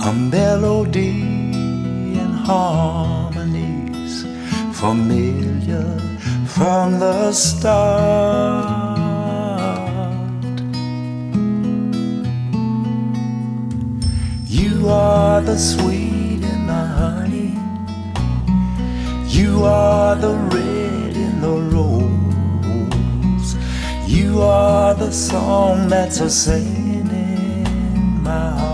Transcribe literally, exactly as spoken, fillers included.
a melody and harmonies familiar from the start. You are the sweet in the honey, you are the red in the rose, you are the song that's a sing